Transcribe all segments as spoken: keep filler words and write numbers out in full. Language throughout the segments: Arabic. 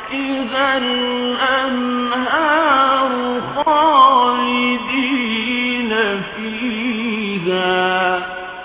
تحتها الأنهار خالدين فيها.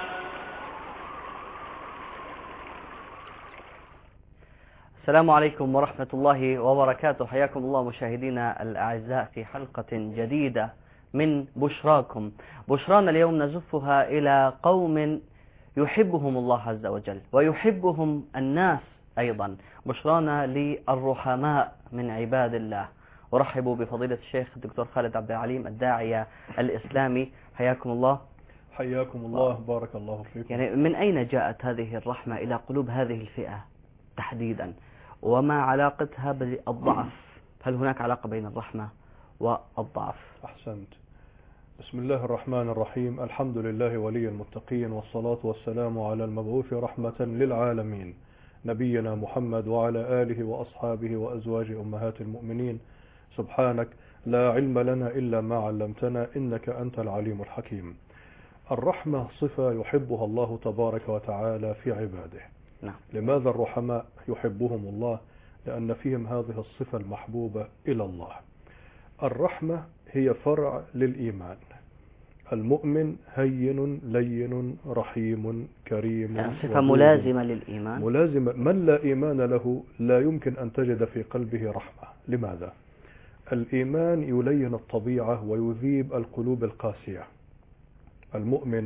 السلام عليكم ورحمة الله وبركاته. حياكم الله مشاهدينا الأعزاء في حلقة جديدة من بشراكم. بشرانا اليوم نزفها إلى قوم يحبهم الله عز وجل ويحبهم الناس أيضا. بشرانا للرحماء من عباد الله. ورحبوا بفضيلة الشيخ الدكتور خالد عبد العليم الداعية الإسلامي. حياكم الله. حياكم الله. بارك الله فيكم. يعني من أين جاءت هذه الرحمة إلى قلوب هذه الفئة تحديدا، وما علاقتها بالضعف؟ هل هناك علاقة بين الرحمة والضعف؟ أحسنت. بسم الله الرحمن الرحيم. الحمد لله ولي المتقين، والصلاة والسلام على المبعوث رحمة للعالمين نبينا محمد وعلى آله وأصحابه وأزواج أمهات المؤمنين. سبحانك لا علم لنا إلا ما علمتنا إنك أنت العليم الحكيم. الرحمة صفة يحبها الله تبارك وتعالى في عباده. نعم. لماذا الرحماء يحبهم الله؟ لأن فيهم هذه الصفة المحبوبة إلى الله. الرحمة هي فرع للإيمان. المؤمن هين لين رحيم كريم، يعني صفة ملازمة للإيمان. ملازمة. من لا إيمان له لا يمكن أن تجد في قلبه رحمة. لماذا؟ الإيمان يلين الطبيعة ويذيب القلوب القاسية. المؤمن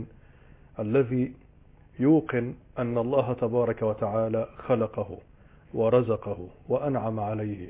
الذي يوقن أن الله تبارك وتعالى خلقه ورزقه وأنعم عليه،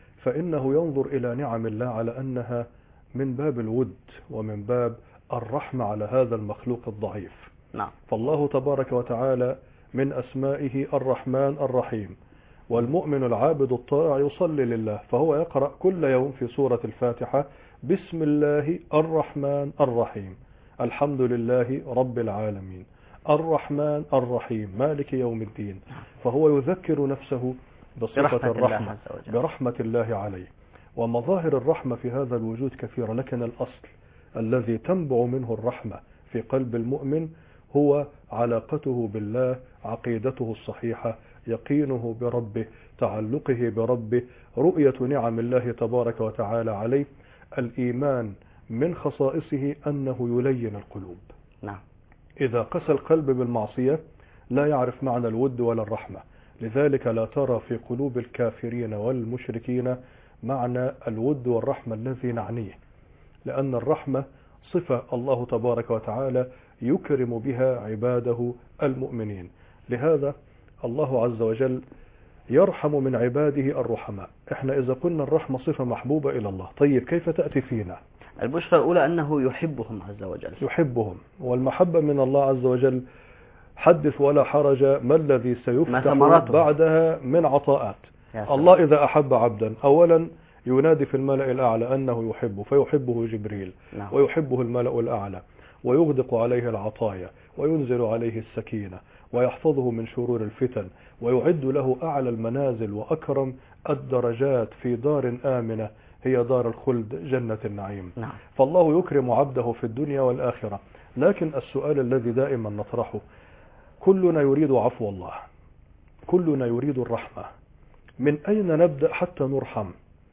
فإنه ينظر إلى نعم الله على أنها من باب الود ومن باب الرحمة على هذا المخلوق الضعيف. نعم. فالله تبارك وتعالى من أسمائه الرحمن الرحيم. والمؤمن العابد الطائع يصلي لله، فهو يقرأ كل يوم في سورة الفاتحة بسم الله الرحمن الرحيم، الحمد لله رب العالمين، الرحمن الرحيم، مالك يوم الدين. فهو يذكر نفسه بصفة الرحمة، برحمة الله عليه. ومظاهر الرحمة في هذا الوجود كثيرة، لكن الأصل الذي تنبع منه الرحمة في قلب المؤمن هو علاقته بالله، عقيدته الصحيحة، يقينه بربه، تعلقه بربه، رؤية نعم الله تبارك وتعالى عليه. الإيمان من خصائصه أنه يلين القلوب. نعم. إذا قسى القلب بالمعصية لا يعرف معنى الود ولا الرحمة. لذلك لا ترى في قلوب الكافرين والمشركين معنى الود والرحمة الذي نعنيه، لأن الرحمة صفة الله تبارك وتعالى يكرم بها عباده المؤمنين. لهذا الله عز وجل يرحم من عباده الرحماء. احنا إذا قلنا الرحمة صفة محبوبة إلى الله، طيب كيف تأتي فينا؟ البشرى الأولى أنه يحبهم عز وجل. يحبهم، والمحبة من الله عز وجل حدث ولا حرج ما الذي سيفتح بعدها من عطاءات. الله إذا أحب عبدا أولا ينادي في الملأ الأعلى أنه يحبه، فيحبه جبريل. نعم. ويحبه الملأ الأعلى، ويغدق عليه العطايا، وينزل عليه السكينة، ويحفظه من شرور الفتن، ويعد له أعلى المنازل وأكرم الدرجات في دار آمنة هي دار الخلد جنة النعيم. نعم. فالله يكرم عبده في الدنيا والآخرة. لكن السؤال الذي دائما نطرحه، كلنا يريد عفو الله، كلنا يريد الرحمة، من أين نبدأ حتى نرحم؟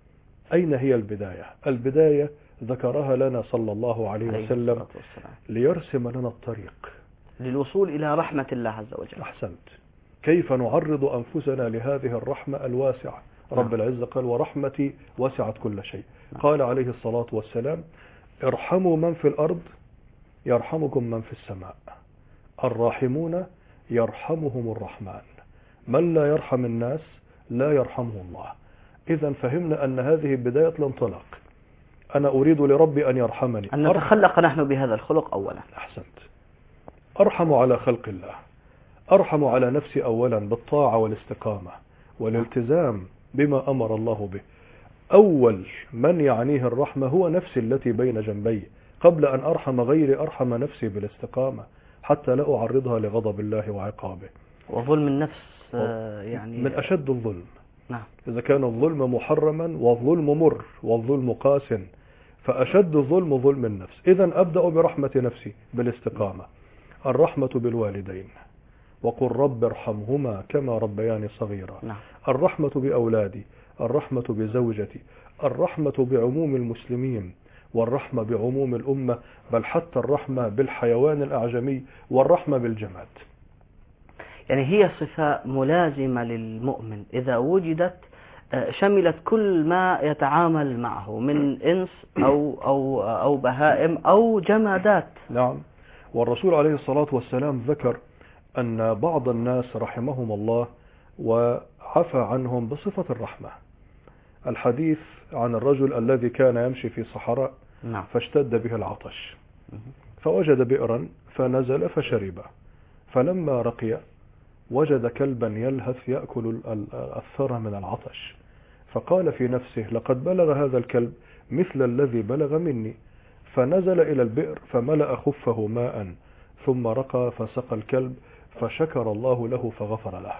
أين هي البداية؟ البداية ذكرها لنا صلى الله عليه وسلم ليرسم لنا الطريق للوصول إلى رحمة الله عز وجل. أحسنت. كيف نعرض أنفسنا لهذه الرحمة الواسعة؟ رب العزة قال ورحمتي وسعت كل شيء. قال عليه الصلاة والسلام ارحموا من في الأرض يرحمكم من في السماء، الراحمون يرحمهم الرحمن، من لا يرحم الناس لا يرحمه الله. إذا فهمنا أن هذه بداية الانطلاق. أنا أريد لربي أن يرحمني، أن نتخلق نحن بهذا الخلق أولا. أحسنت. أرحم على خلق الله، أرحم على نفسي أولا بالطاعة والاستقامة والالتزام بما أمر الله به. أول من يعنيه الرحمة هو نفسي التي بين جنبي، قبل أن أرحم غيري أرحم نفسي بالاستقامة حتى لا أعرضها لغضب الله وعقابه. وظلم النفس يعني من أشد الظلم. نعم. إذا كان الظلم محرما والظلم مر والظلم قاس، فأشد الظلم ظلم النفس. إذن أبدأ برحمة نفسي بالاستقامة. الرحمة بالوالدين، وقل رب ارحمهما كما ربياني صغيرا. نعم. الرحمة بأولادي، الرحمة بزوجتي، الرحمة بعموم المسلمين، والرحمة بعموم الأمة، بل حتى الرحمة بالحيوان الأعجمي، والرحمة بالجماد. يعني هي صفة ملازمة للمؤمن إذا وجدت شملت كل ما يتعامل معه من إنس أو, أو, أو بهائم أو جمادات. نعم. والرسول عليه الصلاة والسلام ذكر أن بعض الناس رحمهم الله وعفى عنهم بصفة الرحمة. الحديث عن الرجل الذي كان يمشي في صحراء نعم. فاشتد به العطش فوجد بئرا فنزل فشرب، فلما رقي وجد كلبا يلهث يأكل الثرى من العطش، فقال في نفسه لقد بلغ هذا الكلب مثل الذي بلغ مني، فنزل إلى البئر فملأ خفه ماء ثم رقى فسقى الكلب فشكر الله له فغفر له.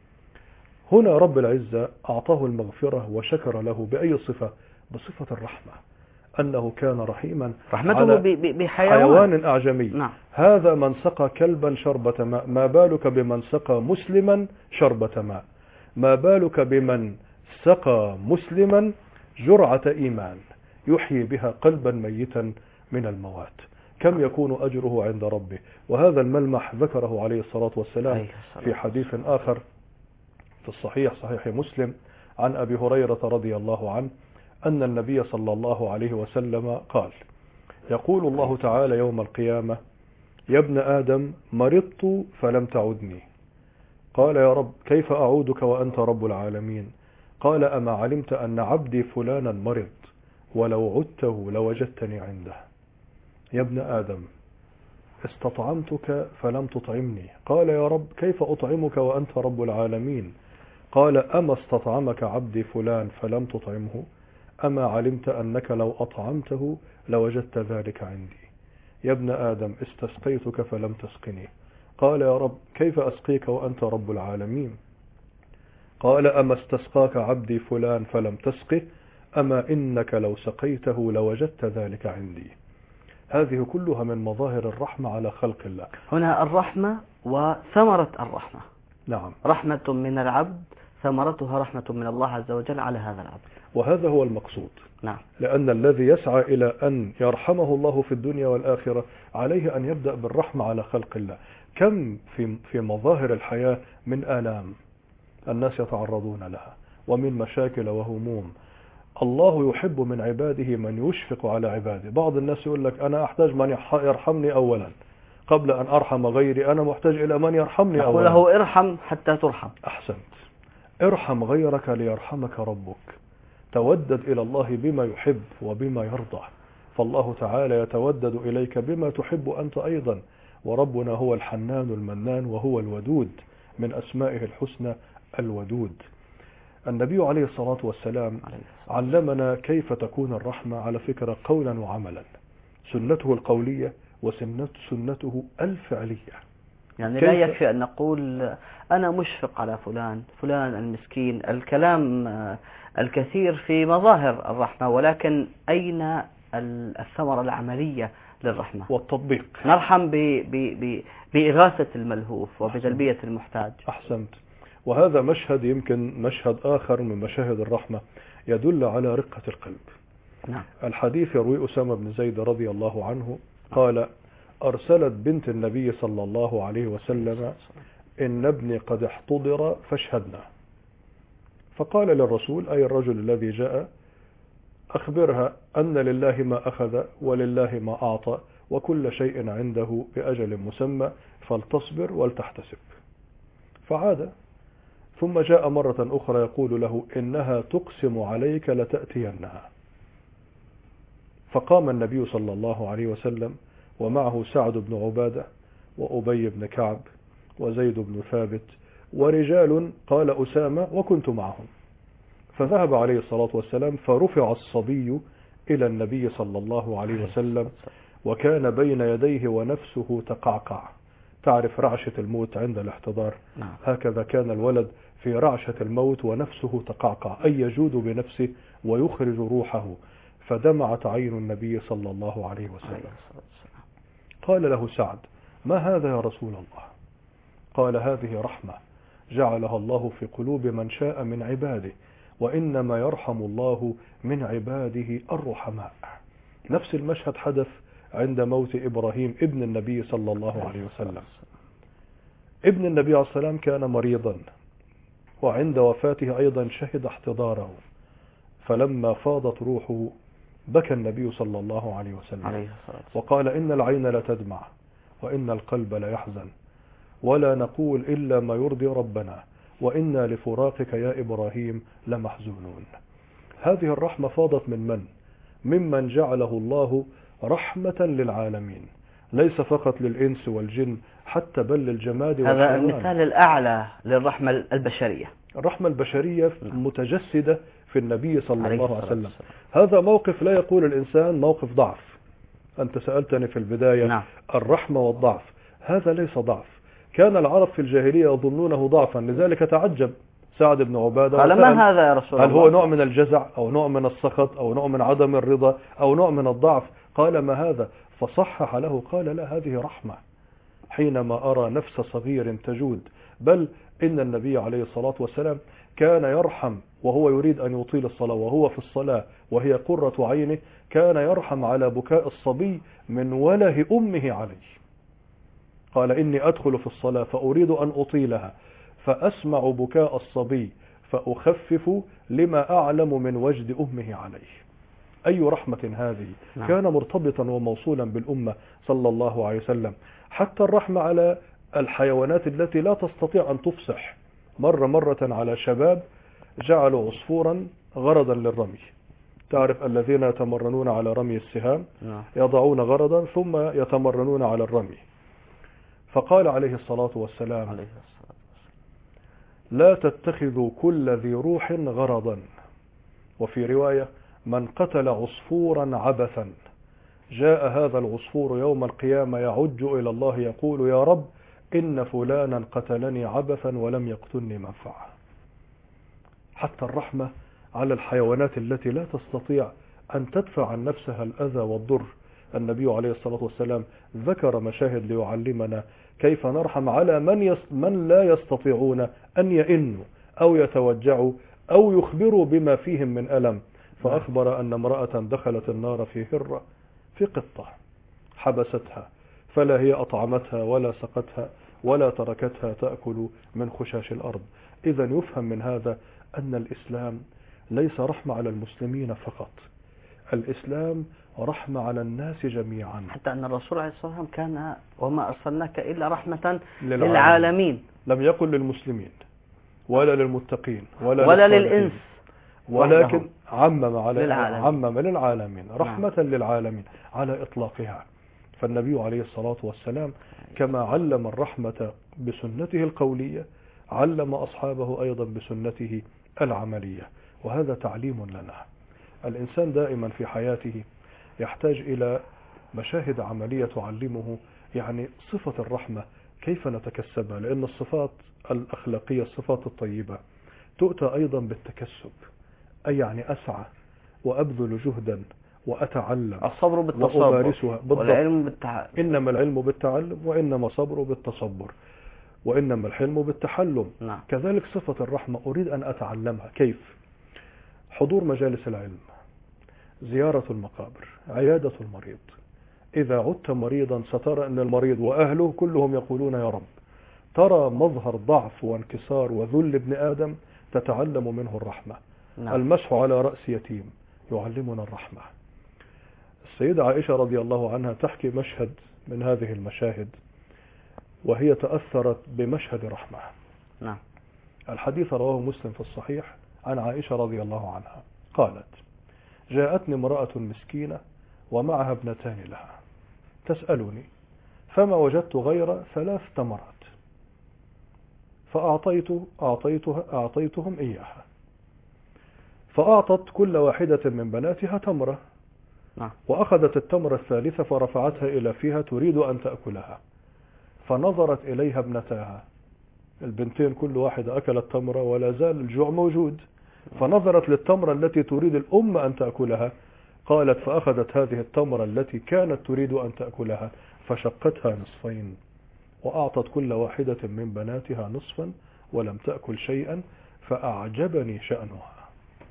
هنا رب العزة أعطاه المغفرة وشكر له بأي صفة؟ بصفة الرحمة، أنه كان رحيما رحمته على بحيوان حيوان أعجمي. نعم. هذا من سقى كلبا شربة ماء، ما بالك بمن سقى مسلما شربة ماء؟ ما بالك بمن سقى مسلما جرعة إيمان يحيي بها قلبا ميتا من الموات؟ كم يكون أجره عند ربه؟ وهذا الملمح ذكره عليه الصلاة والسلام في حديث آخر في الصحيح صحيح مسلم عن أبي هريرة رضي الله عنه أن النبي صلى الله عليه وسلم قال: يقول الله تعالى يوم القيامة: يا ابن آدم مرضت فلم تعدني. قال: يا رب كيف أعودك وأنت رب العالمين؟ قال: أما علمت أن عبدي فلانا مرض ولو عدته لوجدتني عنده. يا ابن آدم استطعمتك فلم تطعمني. قال: يا رب كيف أطعمك وأنت رب العالمين؟ قال: أما استطعمك عبدي فلان فلم تطعمه؟ أما علمت أنك لو أطعمته لوجدت ذلك عندي. يا ابن آدم استسقيتك فلم تسقني. قال: يا رب كيف أسقيك وأنت رب العالمين؟ قال: أما استسقاك عبدي فلان فلم تسقه؟ أما إنك لو سقيته لوجدت ذلك عندي. هذه كلها من مظاهر الرحمة على خلق الله. هنا الرحمة وثمرة الرحمة. نعم. رحمة من العبد ثمرتها رحمة من الله عز وجل على هذا العبد، وهذا هو المقصود. نعم. لأن الذي يسعى إلى أن يرحمه الله في الدنيا والآخرة عليه أن يبدأ بالرحمة على خلق الله. كم في في مظاهر الحياة من آلام الناس يتعرضون لها ومن مشاكل وهموم. الله يحب من عباده من يشفق على عباده. بعض الناس يقول لك أنا أحتاج من يرحمني أولا قبل أن أرحم غيري، أنا محتاج إلى من يرحمني أولا. له ارحم حتى ترحم. أحسنت. ارحم غيرك ليرحمك ربك. تودد إلى الله بما يحب وبما يرضى، فالله تعالى يتودد إليك بما تحب أنت أيضا. وربنا هو الحنان المنان وهو الودود، من أسمائه الحسنى الودود. النبي عليه الصلاة والسلام علمنا كيف تكون الرحمة على فكرة قولا وعملا، سنته القولية وسنته الفعلية. يعني لا يكفي أن نقول أنا مشفق على فلان فلان المسكين، الكلام الكثير في مظاهر الرحمة، ولكن أين الثمرة العملية للرحمة والتطبيق؟ نرحم بإغاثة الملهوف وبتلبية المحتاج. أحسنت. وهذا مشهد يمكن مشهد آخر من مشاهد الرحمة يدل على رقة القلب. نعم. الحديث يروي أسامة بن زيد رضي الله عنه قال: أرسلت بنت النبي صلى الله عليه وسلم: إن ابني قد احتضر فاشهدنا. فقال للرسول أي الرجل الذي جاء: أخبرها أن لله ما أخذ ولله ما أعطى وكل شيء عنده بأجل مسمى فلتصبر ولتحتسب. فعاد ثم جاء مرة أخرى يقول له: إنها تقسم عليك لتأتينها. فقام النبي صلى الله عليه وسلم ومعه سعد بن عبادة وأبي بن كعب وزيد بن ثابت ورجال قال أسامة وكنت معهم. فذهب عليه الصلاة والسلام فرفع الصبي إلى النبي صلى الله عليه وسلم، وكان بين يديه ونفسه تقعقع. تعرف رعشة الموت عند الاحتضار؟ هكذا كان الولد في رعشة الموت ونفسه تقعقع، أي يجود بنفسه ويخرج روحه. فدمعت عين النبي صلى الله عليه وسلم. قال له سعد: ما هذا يا رسول الله؟ قال: هذه رحمة جعلها الله في قلوب من شاء من عباده، وإنما يرحم الله من عباده الرحماء. نفس المشهد حدث عند موت إبراهيم ابن النبي صلى الله عليه وسلم. ابن النبي عليه السلام كان مريضا، وعند وفاته أيضا شهد احتضاره، فلما فاضت روحه بكى النبي صلى الله عليه وسلم وقال: إن العين لا تدمع وإن القلب لا يحزن، ولا نقول إلا ما يرضي ربنا، وإنا لفراقك يا إبراهيم لمحزونون. هذه الرحمة فاضت من من؟ ممن جعله الله رحمة للعالمين، ليس فقط للإنس والجن، حتى بل للجماد والحيوان. هذا المثال الأعلى للرحمة البشرية. الرحمة البشرية متجسدة في النبي صلى الله عليه وسلم. هذا موقف لا يقول الإنسان موقف ضعف. أنت سألتني في البداية نعم. الرحمة والضعف، هذا ليس ضعف. كان العرب في الجاهلية يظنونه ضعفا، لذلك تعجب سعد بن عبادة قال: ما هذا يا رسول الله؟ هل هو نوع من الجزع أو نوع من السخط أو نوع من عدم الرضا أو نوع من الضعف؟ قال: ما هذا؟ فصحح له قال: لا، هذه رحمة. حينما أرى نفس صغير تجود، بل إن النبي عليه الصلاة والسلام كان يرحم وهو يريد أن يطيل الصلاة، وهو في الصلاة وهي قرة عينه، كان يرحم على بكاء الصبي من وله أمه عليه. قال: إني أدخل في الصلاة فأريد أن أطيلها، فأسمع بكاء الصبي فأخفف لما أعلم من وجد أمه عليه. أي رحمة هذه! نعم. كان مرتبطا وموصولا بالأمة صلى الله عليه وسلم. حتى الرحمة على الحيوانات التي لا تستطيع أن تفصح. مرة مرة على شباب جعلوا عصفورا غرضا للرمي. تعرف الذين يتمرنون على رمي السهام يضعون غرضا ثم يتمرنون على الرمي. فقال عليه الصلاة والسلام: لا تتخذوا كل ذي روح غرضا. وفي رواية: من قتل عصفورا عبثا جاء هذا العصفور يوم القيامة يعج إلى الله يقول: يا رب، إن فلانا قتلني عبثا ولم يقتلني منفعة. حتى الرحمة على الحيوانات التي لا تستطيع أن تدفع عن نفسها الأذى والضر. النبي عليه الصلاة والسلام ذكر مشاهد ليعلمنا كيف نرحم على من, يس من لا يستطيعون أن يئنوا أو يتوجعوا أو يخبروا بما فيهم من ألم. فأخبر أن امرأة دخلت النار في هرة في قطة حبستها، فلا هي أطعمتها ولا سقتها ولا تركتها تأكل من خشاش الأرض. إذا يفهم من هذا أن الإسلام ليس رحمة على المسلمين فقط، الإسلام رحمة على الناس جميعا. حتى أن الرسول عليه الصلاة والسلام كان: وما أرسلناك إلا رحمة للعالمين. للعالمين. لم يقل للمسلمين ولا للمتقين ولا, ولا للإنس، ولكن عمم على للعالمين. عمم للعالمين، رحمة نعم. للعالمين على إطلاقها. فالنبي عليه الصلاة والسلام كما علم الرحمة بسنته القولية، علم أصحابه أيضا بسنته العملية، وهذا تعليم لنا. الإنسان دائما في حياته يحتاج إلى مشاهد عملية تعلمه يعني صفة الرحمة كيف نتكسبها، لأن الصفات الأخلاقية الصفات الطيبة تؤتى أيضا بالتكسب، أي يعني أسعى وأبذل جهدا وأتعلم. الصبر بالتصبر والعلم بالتعلم. إنما العلم بالتعلم وإنما الصبر بالتصبر وإنما الحلم بالتحلم. نعم. كذلك صفة الرحمة أريد أن أتعلمها. كيف؟ حضور مجالس العلم، زيارة المقابر، عيادة المريض. إذا عدت مريضا سترى أن المريض وأهله كلهم يقولون يا رب. ترى مظهر ضعف وانكسار وذل ابن آدم تتعلم منه الرحمة. نعم. المسح على رأس يتيم يعلمنا الرحمة. السيدة عائشة رضي الله عنها تحكي مشهد من هذه المشاهد وهي تأثرت بمشهد رحمة. نعم. الحديث رواه مسلم في الصحيح عن عائشة رضي الله عنها قالت: جاءتني امرأة مسكينة ومعها ابنتان لها تسألني، فما وجدت غير ثلاث تمرات فأعطيت أعطيتها أعطيتهم إياها، فأعطت كل واحدة من بناتها تمرة. نعم. وأخذت التمرة الثالثة فرفعتها إلى فيها تريد أن تأكلها، فنظرت إليها ابنتاها، البنتين كل واحدة أكلت تمرة ولا زال الجوع موجود، فنظرت للتمرة التي تريد الأم أن تأكلها، قالت: فأخذت هذه التمرة التي كانت تريد أن تأكلها فشقتها نصفين وأعطت كل واحدة من بناتها نصفا ولم تأكل شيئا، فأعجبني شأنها.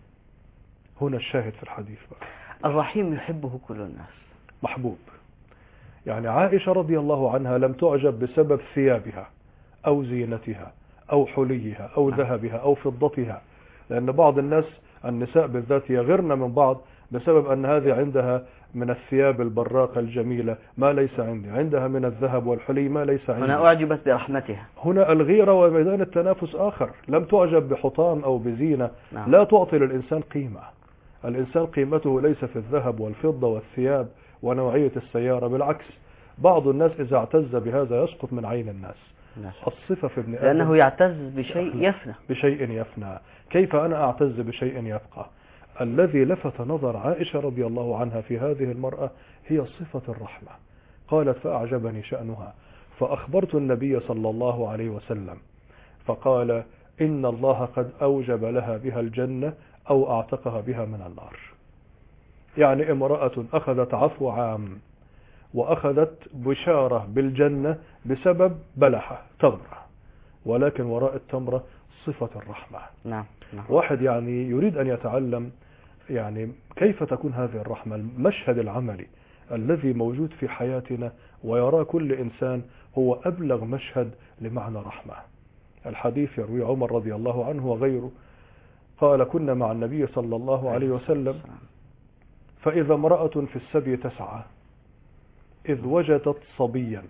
هنا الشاهد في الحديث بقى. الرحيم يحبه كل الناس، محبوب. يعني عائشة رضي الله عنها لم تعجب بسبب ثيابها أو زينتها أو حليها أو ذهبها أو فضتها، لأن بعض الناس النساء بالذات يغرن من بعض بسبب أن هذه عندها من الثياب البراقة الجميلة ما ليس عندي، عندها من الذهب والحلي ما ليس عندي. هنا أعجبت برحمتها. هنا الغيرة وميدان التنافس آخر. لم تعجب بحطام أو بزينة. نعم. لا تعطي للإنسان قيمة. الإنسان قيمته ليس في الذهب والفضة والثياب ونوعية السيارة، بالعكس بعض الناس إذا اعتز بهذا يسقط من عين الناس. الصفة في ابن آدم لأنه يعتز بشيء يفنى. بشيء يفنى. كيف أنا أعتز بشيء يبقى؟ الذي لفت نظر عائشة رضي الله عنها في هذه المرأة هي صفة الرحمة. قالت فأعجبني شأنها فأخبرت النبي صلى الله عليه وسلم فقال إن الله قد أوجب لها بها الجنة أو أعتقها بها من النار. يعني امرأة أخذت عفو عام وأخذت بشارة بالجنة بسبب بلحة تمرة، ولكن وراء التمرة صفة الرحمة. نعم. نعم. واحد يعني يريد أن يتعلم يعني كيف تكون هذه الرحمة، المشهد العملي الذي موجود في حياتنا ويرى كل إنسان هو أبلغ مشهد لمعنى رحمة. الحديث يروي عمر رضي الله عنه وغيره قال كنا مع النبي صلى الله عليه وسلم فإذا امرأة في السبي تسعى إذ وجدت صبيا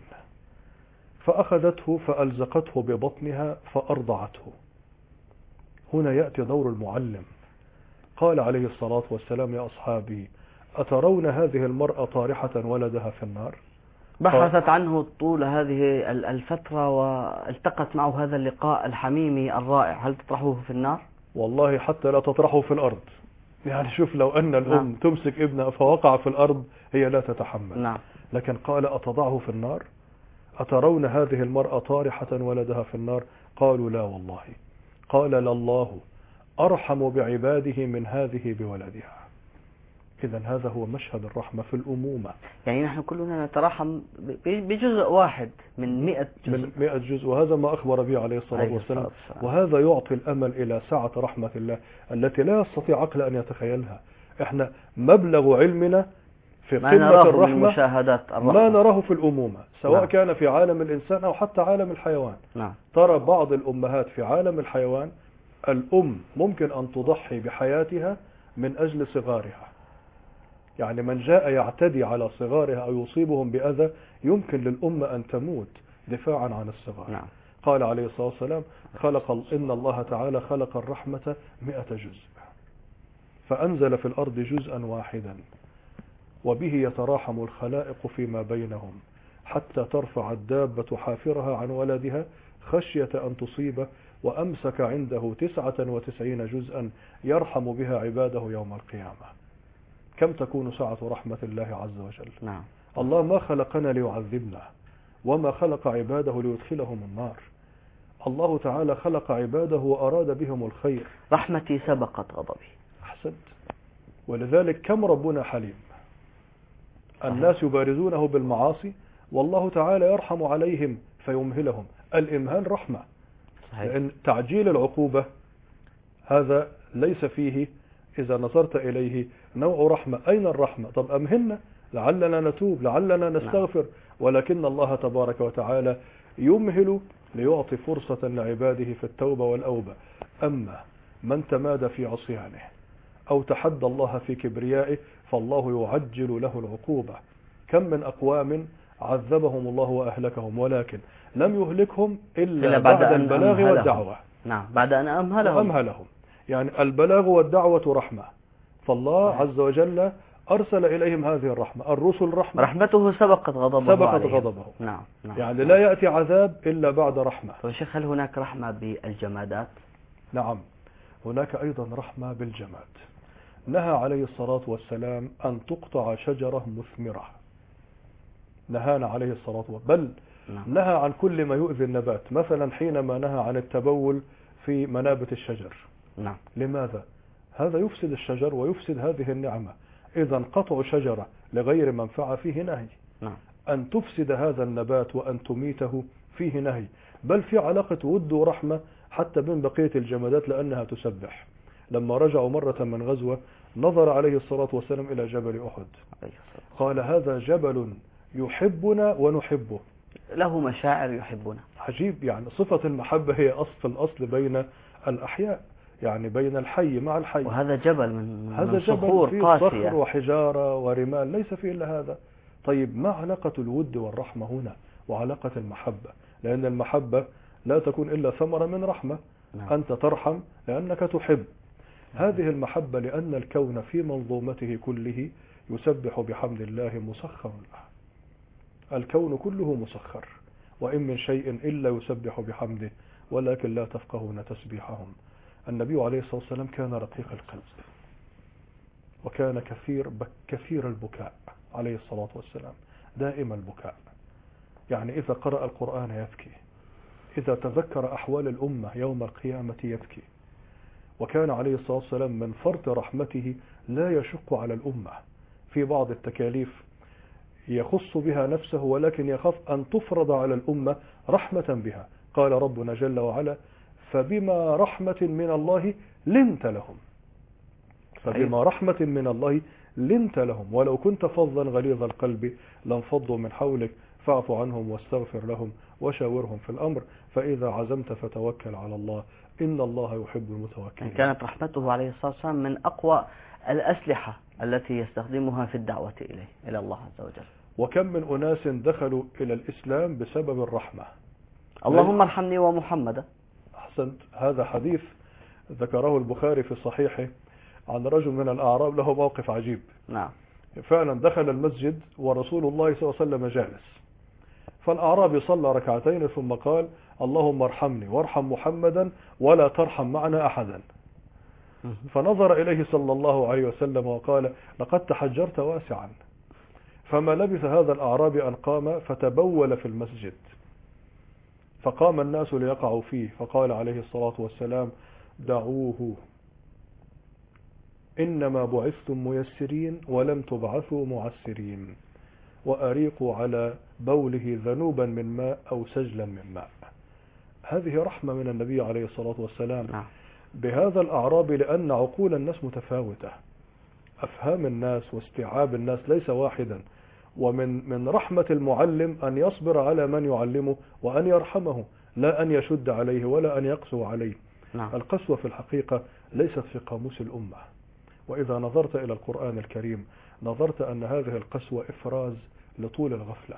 فأخذته فألزقته ببطنها فأرضعته. هنا يأتي دور المعلم. قال عليه الصلاة والسلام يا أصحابي أترون هذه المرأة طارحة ولدها في النار؟ بحثت عنه طول هذه الفترة والتقت معه هذا اللقاء الحميمي الرائع، هل تطرحه في النار؟ والله حتى لا تطرحه في الأرض. يعني شوف لو أن الأم نعم. تمسك ابنها فوقع في الأرض هي لا تتحمل. نعم. لكن قال أتضعه في النار؟ أترون هذه المرأة طارحة ولدها في النار؟ قالوا لا والله. قال لله أرحم بعباده من هذه بولدها. إذا هذا هو مشهد الرحمة في الأمومة. يعني نحن كلنا نترحم بجزء واحد من مئة جزء من مئة جزء، وهذا ما أخبر به عليه الصلاة والسلام. وهذا يعطي الأمل إلى سعة رحمة الله التي لا يستطيع عقل أن يتخيلها. إحنا مبلغ علمنا في قمة الرحمة مشاهدات الرحمة ما نراه في الأمومة، سواء نعم. كان في عالم الإنسان أو حتى عالم الحيوان. نعم. ترى بعض الأمهات في عالم الحيوان الأم ممكن أن تضحي بحياتها من أجل صغارها. يعني من جاء يعتدي على صغارها أو يصيبهم بأذى يمكن للأمة أن تموت دفاعا عن الصغار. نعم. قال عليه الصلاة والسلام خلق إن الله تعالى خلق الرحمة مئة جزء فأنزل في الأرض جزءا واحدا وبه يتراحم الخلائق فيما بينهم حتى ترفع الدابة حافرها عن ولدها خشية أن تصيبه وأمسك عنده تسعة وتسعين جزءا يرحم بها عباده يوم القيامة. كم تكون سعة رحمة الله عز وجل. نعم. الله ما خلقنا ليعذبنا وما خلق عباده ليدخلهم النار. الله تعالى خلق عباده وأراد بهم الخير. رحمتي سبقت غضبي. أحسنت. ولذلك كم ربنا حليم. الناس يبارزونه بالمعاصي والله تعالى يرحم عليهم فيمهلهم. الإمهال رحمة. صحيح. لأن تعجيل العقوبة هذا ليس فيه إذا نظرت إليه نوع رحمة. أين الرحمة؟ طب أمهلنا لعلنا نتوب لعلنا نستغفر. ولكن الله تبارك وتعالى يمهل ليعطي فرصة لعباده في التوبة والأوبة. أما من تمادى في عصيانه أو تحدى الله في كبريائه فالله يعجل له العقوبة. كم من أقوام عذبهم الله وأهلكهم ولكن لم يهلكهم إلا, إلا بعد, بعد البلاغ أمهلهم. والدعوة. نعم. بعد أن أمهلهم. أمهلهم. يعني البلاغ والدعوة رحمة. فالله عز وجل أرسل إليهم هذه الرحمة. الرسل رحمة. رحمته سبقت غضبه سبقت عليهم. غضبه. نعم. نعم. يعني لا يأتي عذاب إلا بعد رحمة. طيب شيخ هل هناك رحمة بالجمادات؟ نعم هناك أيضا رحمة بالجماد. نهى عليه الصلاة والسلام أن تقطع شجرة مثمرة. نهانا عليه الصلاة والسلام بل نعم. نهى عن كل ما يؤذي النبات. مثلا حينما نهى عن التبول في منابت الشجر. نعم. لماذا؟ هذا يفسد الشجر ويفسد هذه النعمة. إذا قطع شجرة لغير منفعة فيه نهي. نعم. أن تفسد هذا النبات وأن تميته فيه نهي. بل في علاقة ود ورحمة حتى بين بقية الجمادات لأنها تسبح. لما رجعوا مرة من غزوة نظر عليه الصلاة والسلام إلى جبل أحد قال هذا جبل يحبنا ونحبه، له مشاعر يحبنا. عجيب، يعني صفة المحبة هي أصل الأصل بين الأحياء، يعني بين الحي مع الحي. وهذا جبل من هذا من صخور جبل فيه قاسية صخر وحجارة ورمال، ليس فيه إلا هذا. طيب ما علاقة الود والرحمة هنا وعلاقة المحبة؟ لأن المحبة لا تكون إلا ثمرة من رحمة. نعم. أنت ترحم لأنك تحب. هذه المحبة لأن الكون في منظومته كله يسبح بحمد الله مسخر له. الكون كله مسخر، وإن من شيء إلا يسبح بحمده ولكن لا تفقهون تسبيحهم. النبي عليه الصلاة والسلام كان رقيق القلب، وكان كثير كثير البكاء عليه الصلاة والسلام، دائم البكاء. يعني إذا قرأ القرآن يبكي، إذا تذكر أحوال الأمة يوم القيامة يبكي. وكان عليه الصلاة والسلام من فرط رحمته لا يشق على الأمة في بعض التكاليف يخص بها نفسه، ولكن يخاف أن تفرض على الأمة رحمة بها. قال ربنا جل وعلا فبما رحمة من الله لنت لهم، فبما رحمة من الله لنت لهم ولو كنت فظا غليظ القلب لانفضوا من حولك فاعف عنهم واستغفر لهم وشاورهم في الأمر فإذا عزمت فتوكل على الله إن الله يحب المتوكلين. كانت رحمته عليه الصلاة والسلام من أقوى الأسلحة التي يستخدمها في الدعوة إليه إلى الله عز وجل. وكم من أناس دخلوا إلى الإسلام بسبب الرحمة. اللهم ارحمني ومحمدا. أحسنت. هذا حديث ذكره البخاري في صحيحه عن رجل من الأعراب له موقف عجيب. نعم. فعلا دخل المسجد ورسول الله صلى الله عليه وسلم جالس، فالأعرابي صلى ركعتين ثم قال اللهم ارحمني وارحم محمدا ولا ترحم معنا أحدا. فنظر إليه صلى الله عليه وسلم وقال لقد تحجرت واسعا. فما لبث هذا الأعرابي أن قام فتبول في المسجد، فقام الناس ليقعوا فيه، فقال عليه الصلاة والسلام دعوه إنما بعثتم ميسرين ولم تبعثوا معسرين، وأريقوا على بوله ذنوبا من ماء أو سجلا من ماء. هذه رحمة من النبي عليه الصلاة والسلام بهذا الأعرابي، لأن عقول الناس متفاوتة، أفهام الناس واستيعاب الناس ليس واحدا. ومن من رحمة المعلم أن يصبر على من يعلمه وأن يرحمه، لا أن يشد عليه ولا أن يقسو عليه. نعم. القسوة في الحقيقة ليست في قاموس الأمة. وإذا نظرت إلى القرآن الكريم نظرت أن هذه القسوة إفراز لطول الغفلة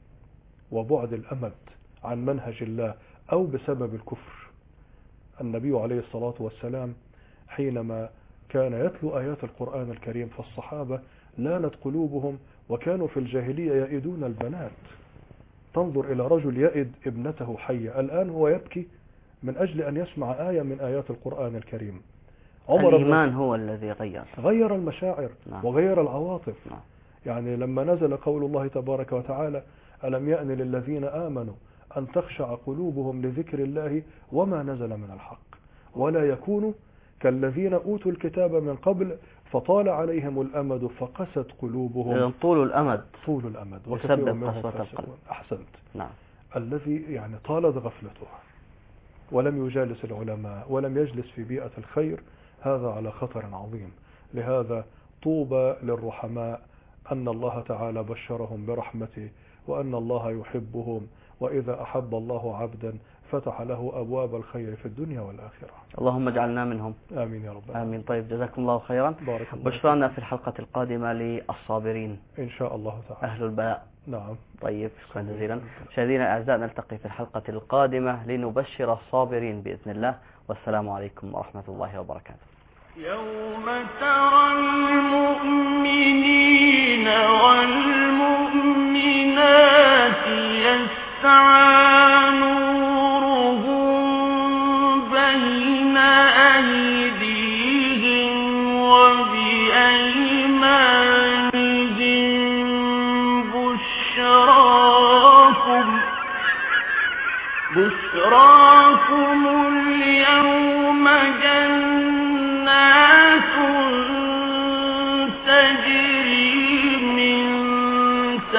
وبعد الأمد عن منهج الله أو بسبب الكفر. النبي عليه الصلاة والسلام حينما كان يتلو آيات القرآن الكريم فالصحابة لانت قلوبهم وكانوا في الجاهلية يئدون البنات. تنظر إلى رجل يئد ابنته حية، الآن هو يبكي من أجل أن يسمع آية من آيات القرآن الكريم. عمر الإيمان هو الذي غير غير المشاعر. نعم. وغير العواطف. نعم. يعني لما نزل قول الله تبارك وتعالى ألم يأن للذين آمنوا أن تخشع قلوبهم لذكر الله وما نزل من الحق ولا يكونوا كالذين أوتوا الكتاب من قبل فطال عليهم الأمد فقست قلوبهم. طول الأمد طول الأمد وسبب قسوة القلب. أحسنت. نعم. الذي يعني طالت غفلته ولم يجالس العلماء ولم يجلس في بيئة الخير، هذا على خطر عظيم. لهذا طوبى للرحماء أن الله تعالى بشرهم برحمته وأن الله يحبهم، وإذا أحب الله عبدا فتح له أبواب الخير في الدنيا والآخرة. اللهم اجعلنا منهم. آمين يا رب. آمين. طيب جزاكم الله خيرا. بارك الله. بشرانا في الحلقة القادمة للصابرين إن شاء الله تعالى. أهل البلاء. نعم. طيب شكرا جزيلا. مشاهدينا الأعزاء نلتقي في الحلقة القادمة لنبشر الصابرين بإذن الله، والسلام عليكم ورحمة الله وبركاته. يوم ترى المؤمنين والمؤمنات يسعى نورهم بين أيديهم وبأيمانهم بشراكم بشراكم اليوم جنات تجري من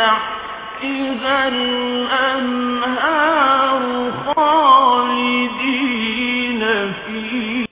تحتها الأنهار خالدين